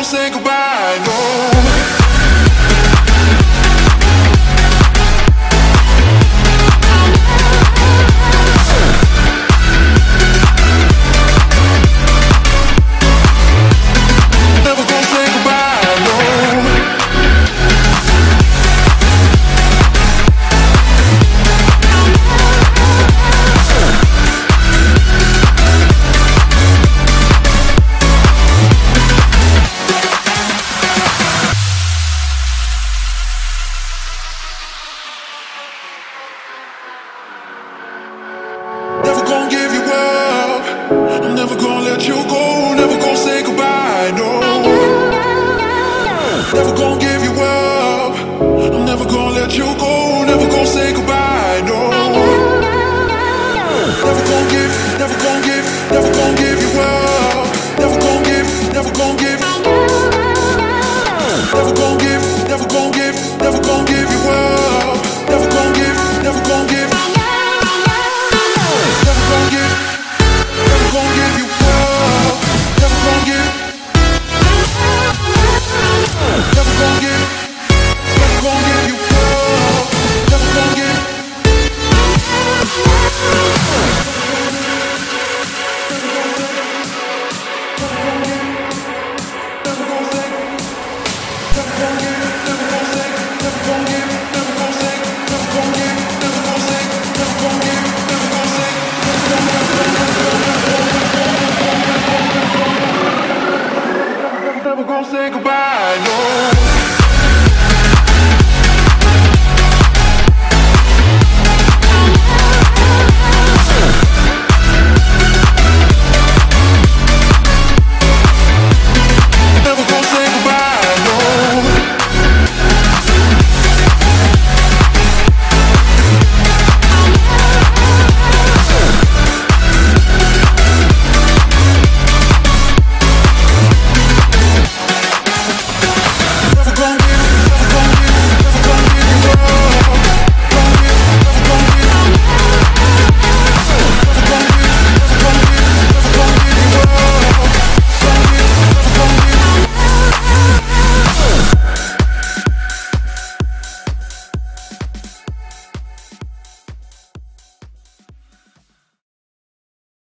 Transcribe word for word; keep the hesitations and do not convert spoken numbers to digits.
say goodbye, no. Never gonna give you up. I'm never gonna let you go. Never gonna say goodbye, no. Never gonna give you up. I'm never gonna let you go. Never gonna say goodbye, no. Never gonna give, never gonna give, never gonna give you up. Never gonna give, never gonna give. Never gonna give, never gonna give, never gonna give you up. Never gonna give, never gonna give. Never gonna give, never gonna give you up. Never gonna give, never gonna give, never gonna give you up. Never gonna give. Never gonna say goodbye, no.